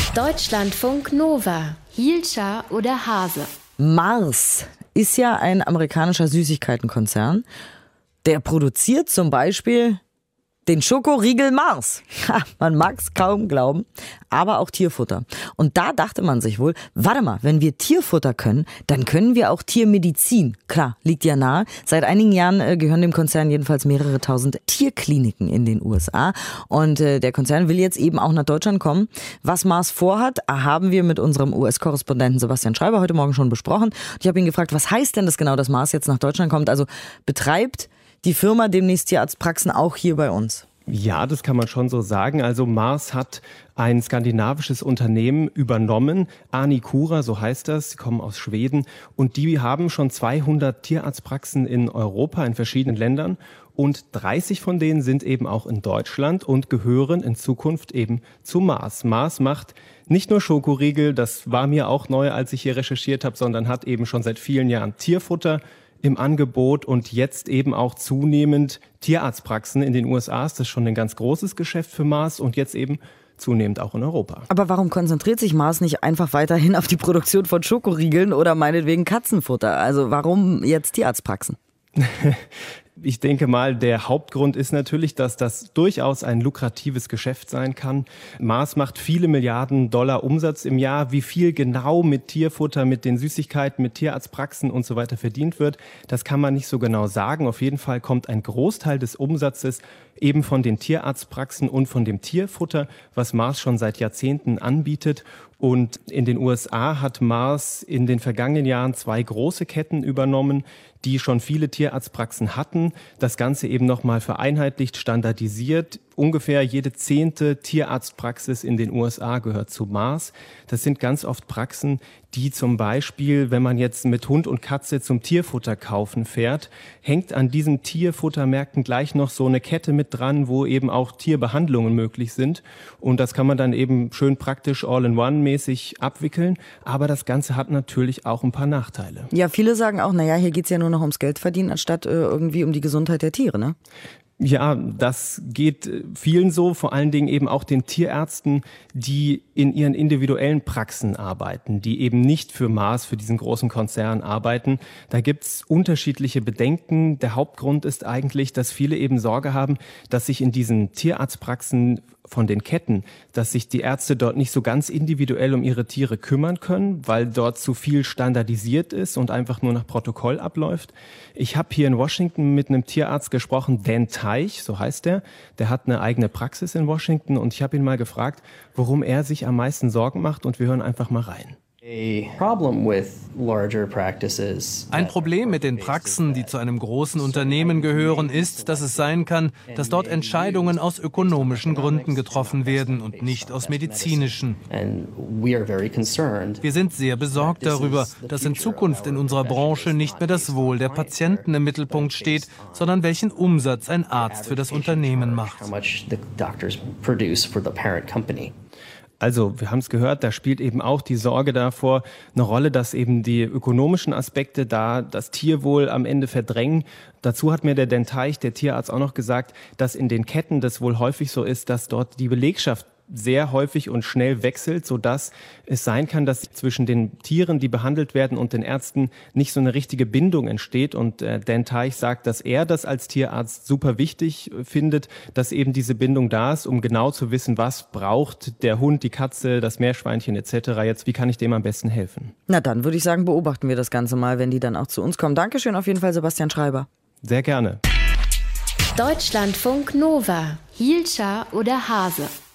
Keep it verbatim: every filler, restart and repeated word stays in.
Deutschlandfunk Nova. Hielscher oder Hase? Mars ist ja ein amerikanischer Süßigkeitenkonzern. Der produziert zum Beispiel den Schokoriegel Mars. Ha, man mag es kaum glauben, aber auch Tierfutter. Und da dachte man sich wohl, warte mal, wenn wir Tierfutter können, dann können wir auch Tiermedizin. Klar, liegt ja nahe. Seit einigen Jahren äh, gehören dem Konzern jedenfalls mehrere tausend Tierkliniken in den U S A. Und äh, der Konzern will jetzt eben auch nach Deutschland kommen. Was Mars vorhat, haben wir mit unserem U S-Korrespondenten Sebastian Schreiber heute Morgen schon besprochen. Und ich habe ihn gefragt, was heißt denn das genau, dass Mars jetzt nach Deutschland kommt? Also betreibt die Firma demnächst Tierarztpraxen auch hier bei uns? Ja, das kann man schon so sagen. Also Mars hat ein skandinavisches Unternehmen übernommen, Anicura, so heißt das. Sie kommen aus Schweden und die haben schon zweihundert Tierarztpraxen in Europa, in verschiedenen Ländern. Und dreißig von denen sind eben auch in Deutschland und gehören in Zukunft eben zu Mars. Mars macht nicht nur Schokoriegel, das war mir auch neu, als ich hier recherchiert habe, sondern hat eben schon seit vielen Jahren Tierfutter im Angebot und jetzt eben auch zunehmend Tierarztpraxen in den U S A. Das ist schon ein ganz großes Geschäft für Mars und jetzt eben zunehmend auch in Europa. Aber warum konzentriert sich Mars nicht einfach weiterhin auf die Produktion von Schokoriegeln oder meinetwegen Katzenfutter? Also warum jetzt Tierarztpraxen? Ich denke mal, der Hauptgrund ist natürlich, dass das durchaus ein lukratives Geschäft sein kann. Mars macht viele Milliarden Dollar Umsatz im Jahr. Wie viel genau mit Tierfutter, mit den Süßigkeiten, mit Tierarztpraxen und so weiter verdient wird, das kann man nicht so genau sagen. Auf jeden Fall kommt ein Großteil des Umsatzes eben von den Tierarztpraxen und von dem Tierfutter, was Mars schon seit Jahrzehnten anbietet. Und in den U S A hat Mars in den vergangenen Jahren zwei große Ketten übernommen, die schon viele Tierarztpraxen hatten. Das Ganze eben nochmal vereinheitlicht, standardisiert. Ungefähr jede zehnte Tierarztpraxis in den U S A gehört zu Mars. Das sind ganz oft Praxen, die zum Beispiel, wenn man jetzt mit Hund und Katze zum Tierfutter kaufen fährt, hängt an diesen Tierfuttermärkten gleich noch so eine Kette mit dran, wo eben auch Tierbehandlungen möglich sind. Und das kann man dann eben schön praktisch all-in-one-mäßig abwickeln. Aber das Ganze hat natürlich auch ein paar Nachteile. Ja, viele sagen auch, naja, hier geht's ja nur noch ums Geld verdienen, anstatt äh, irgendwie um die Gesundheit der Tiere, ne? Ja, das geht vielen so, vor allen Dingen eben auch den Tierärzten, die in ihren individuellen Praxen arbeiten, die eben nicht für Mars, für diesen großen Konzern arbeiten. Da gibt's unterschiedliche Bedenken. Der Hauptgrund ist eigentlich, dass viele eben Sorge haben, dass sich in diesen Tierarztpraxen von den Ketten, dass sich die Ärzte dort nicht so ganz individuell um ihre Tiere kümmern können, weil dort zu viel standardisiert ist und einfach nur nach Protokoll abläuft. Ich habe hier in Washington mit einem Tierarzt gesprochen, Dan Teich, so heißt er. Der hat eine eigene Praxis in Washington und ich habe ihn mal gefragt, worum er sich am meisten Sorgen macht und wir hören einfach mal rein. Ein Problem mit den Praxen, die zu einem großen Unternehmen gehören, ist, dass es sein kann, dass dort Entscheidungen aus ökonomischen Gründen getroffen werden und nicht aus medizinischen. Wir sind sehr besorgt darüber, dass in Zukunft in unserer Branche nicht mehr das Wohl der Patienten im Mittelpunkt steht, sondern welchen Umsatz ein Arzt für das Unternehmen macht. Also, wir haben es gehört, da spielt eben auch die Sorge davor eine Rolle, dass eben die ökonomischen Aspekte da das Tierwohl am Ende verdrängen. Dazu hat mir der Dan Teich, der Tierarzt, auch noch gesagt, dass in den Ketten das wohl häufig so ist, dass dort die Belegschaft sehr häufig und schnell wechselt, sodass es sein kann, dass zwischen den Tieren, die behandelt werden, und den Ärzten nicht so eine richtige Bindung entsteht. Und äh, Dan Teich sagt, dass er das als Tierarzt super wichtig findet, dass eben diese Bindung da ist, um genau zu wissen, was braucht der Hund, die Katze, das Meerschweinchen et cetera. Jetzt, wie kann ich dem am besten helfen? Na dann würde ich sagen, beobachten wir das Ganze mal, wenn die dann auch zu uns kommen. Dankeschön auf jeden Fall, Sebastian Schreiber. Sehr gerne. Deutschlandfunk Nova. Hielscher oder Hase?